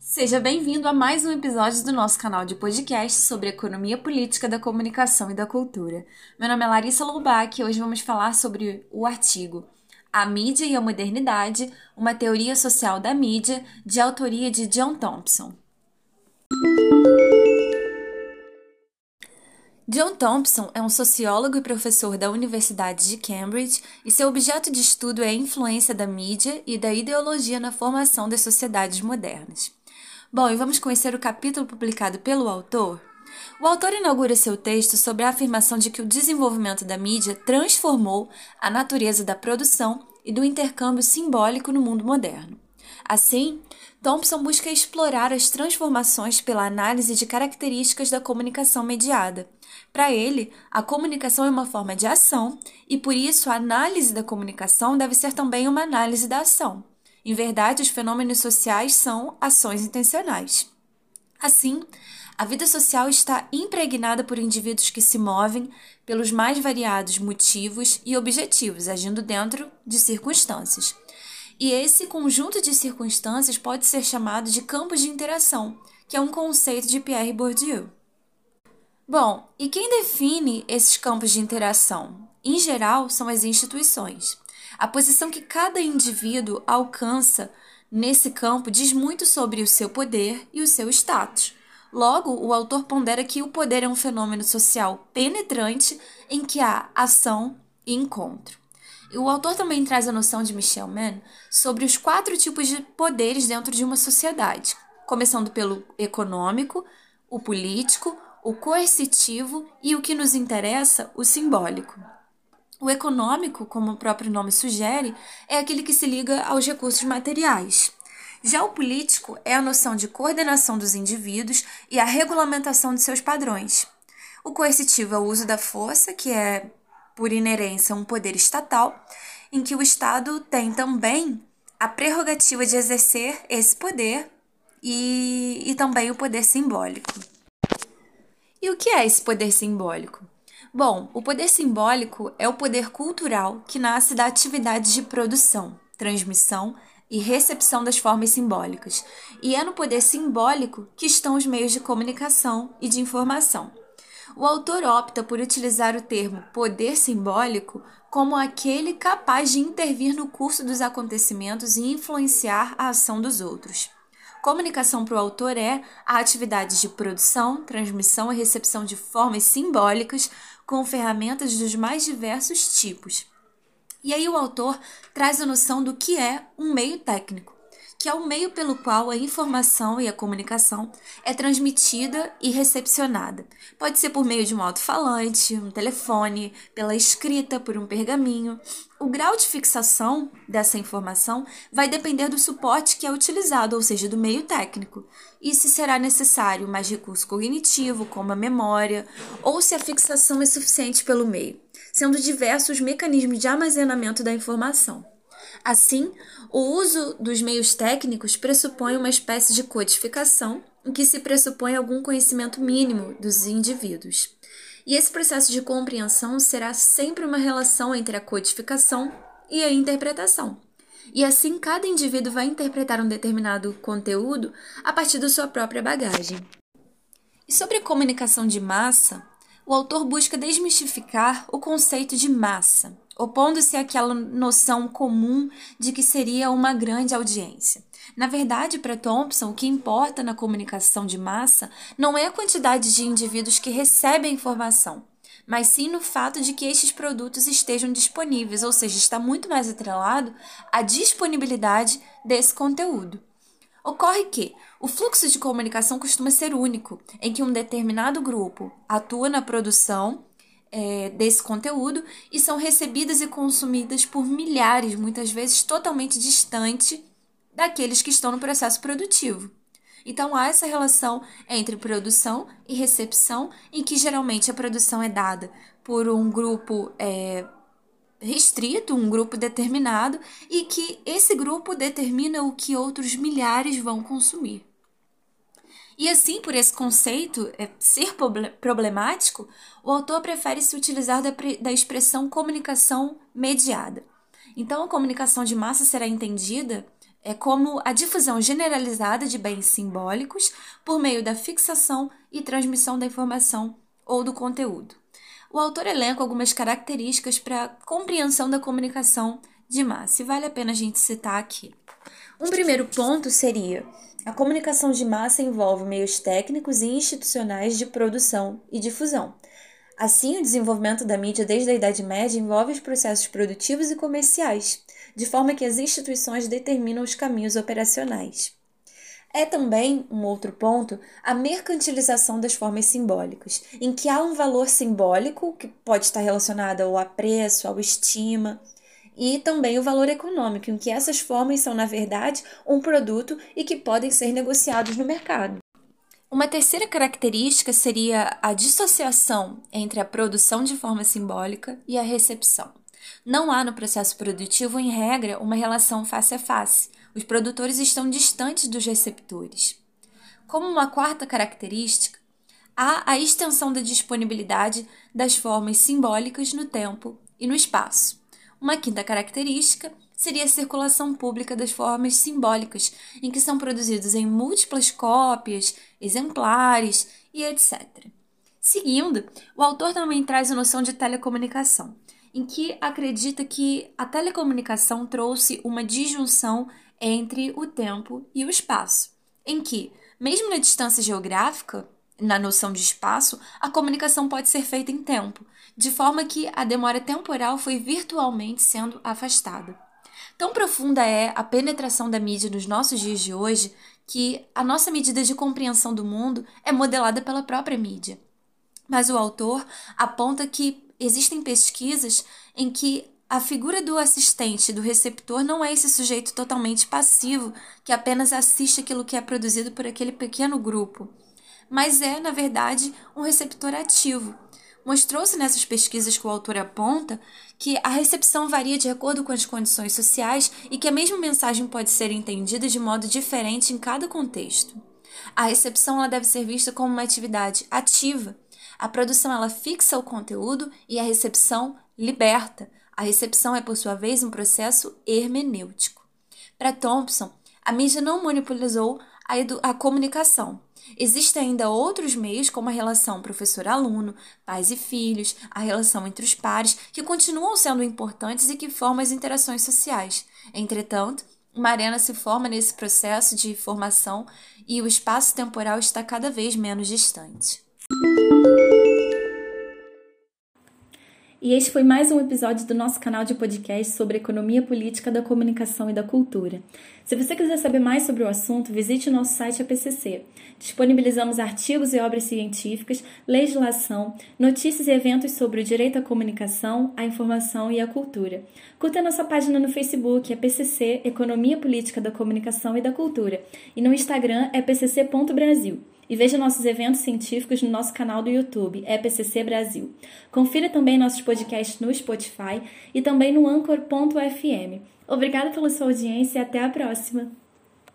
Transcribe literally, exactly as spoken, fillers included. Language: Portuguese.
Seja bem-vindo a mais um episódio do nosso canal de podcast sobre economia política da comunicação e da cultura. Meu nome é Larissa Loubach e hoje vamos falar sobre o artigo A Mídia e a Modernidade, uma teoria social da mídia, de autoria de John Thompson. John Thompson é um sociólogo e professor da Universidade de Cambridge e seu objeto de estudo é a influência da mídia e da ideologia na formação das sociedades modernas. Bom, e vamos conhecer o capítulo publicado pelo autor? O autor inaugura seu texto sobre a afirmação de que o desenvolvimento da mídia transformou a natureza da produção e do intercâmbio simbólico no mundo moderno. Assim, Thompson busca explorar as transformações pela análise de características da comunicação mediada. Para ele, a comunicação é uma forma de ação e, por isso, a análise da comunicação deve ser também uma análise da ação. Em verdade, os fenômenos sociais são ações intencionais. Assim, a vida social está impregnada por indivíduos que se movem pelos mais variados motivos e objetivos, agindo dentro de circunstâncias. E esse conjunto de circunstâncias pode ser chamado de campos de interação, que é um conceito de Pierre Bourdieu. Bom, e quem define esses campos de interação? Em geral, são as instituições. A posição que cada indivíduo alcança nesse campo diz muito sobre o seu poder e o seu status. Logo, o autor pondera que o poder é um fenômeno social penetrante em que há ação e encontro. E o autor também traz a noção de Michel Mann sobre os quatro tipos de poderes dentro de uma sociedade, começando pelo econômico, o político, o coercitivo e o que nos interessa, o simbólico. O econômico, como o próprio nome sugere, é aquele que se liga aos recursos materiais. Já o político é a noção de coordenação dos indivíduos e a regulamentação de seus padrões. O coercitivo é o uso da força, que é, por inerência, um poder estatal, em que o Estado tem também a prerrogativa de exercer esse poder e, e também o poder simbólico. E o que é esse poder simbólico? Bom, o poder simbólico é o poder cultural que nasce da atividade de produção, transmissão e recepção das formas simbólicas, e é no poder simbólico que estão os meios de comunicação e de informação. O autor opta por utilizar o termo poder simbólico como aquele capaz de intervir no curso dos acontecimentos e influenciar a ação dos outros. Comunicação para o autor é a atividade de produção, transmissão e recepção de formas simbólicas com ferramentas dos mais diversos tipos. E aí o autor traz a noção do que é um meio técnico, que é o meio pelo qual a informação e a comunicação é transmitida e recepcionada. Pode ser por meio de um alto-falante, um telefone, pela escrita, por um pergaminho. O grau de fixação dessa informação vai depender do suporte que é utilizado, ou seja, do meio técnico, e se será necessário mais recurso cognitivo, como a memória, ou se a fixação é suficiente pelo meio, sendo diversos os mecanismos de armazenamento da informação. Assim, o uso dos meios técnicos pressupõe uma espécie de codificação, em que se pressupõe algum conhecimento mínimo dos indivíduos. E esse processo de compreensão será sempre uma relação entre a codificação e a interpretação. E assim, cada indivíduo vai interpretar um determinado conteúdo a partir da sua própria bagagem. E sobre a comunicação de massa, o autor busca desmistificar o conceito de massa, opondo-se àquela noção comum de que seria uma grande audiência. Na verdade, para Thompson, o que importa na comunicação de massa não é a quantidade de indivíduos que recebem a informação, mas sim no fato de que estes produtos estejam disponíveis, ou seja, está muito mais atrelado à disponibilidade desse conteúdo. Ocorre que o fluxo de comunicação costuma ser único, em que um determinado grupo atua na produção é, desse conteúdo e são recebidas e consumidas por milhares, muitas vezes totalmente distante daqueles que estão no processo produtivo. Então, há essa relação entre produção e recepção, em que geralmente a produção é dada por um grupo é, restrito, um grupo determinado, e que esse grupo determina o que outros milhares vão consumir. E assim, por esse conceito é, ser problemático, o autor prefere se utilizar da, da expressão comunicação mediada. Então, a comunicação de massa será entendida é como a difusão generalizada de bens simbólicos por meio da fixação e transmissão da informação ou do conteúdo. O autor elenca algumas características para a compreensão da comunicação de massa, e vale a pena a gente citar aqui. Um primeiro ponto seria: a comunicação de massa envolve meios técnicos e institucionais de produção e difusão. Assim, o desenvolvimento da mídia desde a Idade Média envolve os processos produtivos e comerciais, de forma que as instituições determinam os caminhos operacionais. É também, um outro ponto, a mercantilização das formas simbólicas, em que há um valor simbólico, que pode estar relacionado ao apreço, ao estima, e também o valor econômico, em que essas formas são, na verdade, um produto e que podem ser negociados no mercado. Uma terceira característica seria a dissociação entre a produção de forma simbólica e a recepção. Não há no processo produtivo, em regra, uma relação face a face. Os produtores estão distantes dos receptores. Como uma quarta característica, há a extensão da disponibilidade das formas simbólicas no tempo e no espaço. Uma quinta característica seria a circulação pública das formas simbólicas, em que são produzidos em múltiplas cópias, exemplares e etcétera. Seguindo, o autor também traz a noção de telecomunicação, em que acredita que a telecomunicação trouxe uma disjunção entre o tempo e o espaço, em que, mesmo na distância geográfica, na noção de espaço, a comunicação pode ser feita em tempo, de forma que a demora temporal foi virtualmente sendo afastada. Tão profunda é a penetração da mídia nos nossos dias de hoje que a nossa medida de compreensão do mundo é modelada pela própria mídia. Mas o autor aponta que existem pesquisas em que a figura do assistente, do receptor, não é esse sujeito totalmente passivo que apenas assiste aquilo que é produzido por aquele pequeno grupo, mas é, na verdade, um receptor ativo. Mostrou-se nessas pesquisas que o autor aponta que a recepção varia de acordo com as condições sociais e que a mesma mensagem pode ser entendida de modo diferente em cada contexto. A recepção ela deve ser vista como uma atividade ativa. A produção ela fixa o conteúdo e a recepção liberta. A recepção é, por sua vez, um processo hermenêutico. Para Thompson, a mídia não monopolizou a, edu- a comunicação. Existem ainda outros meios, como a relação professor-aluno, pais e filhos, a relação entre os pares, que continuam sendo importantes e que formam as interações sociais. Entretanto, uma arena se forma nesse processo de formação e o espaço temporal está cada vez menos distante. E este foi mais um episódio do nosso canal de podcast sobre economia política da comunicação e da cultura. Se você quiser saber mais sobre o assunto, visite o nosso site A P C C. Disponibilizamos artigos e obras científicas, legislação, notícias e eventos sobre o direito à comunicação, à informação e à cultura. Curta a nossa página no Facebook, A P C C, Economia Política da Comunicação e da Cultura, e no Instagram é p c c ponto brasil. E veja nossos eventos científicos no nosso canal do YouTube, E P C C Brasil. Confira também nossos podcasts no Spotify e também no anchor ponto f m. Obrigada pela sua audiência e até a próxima!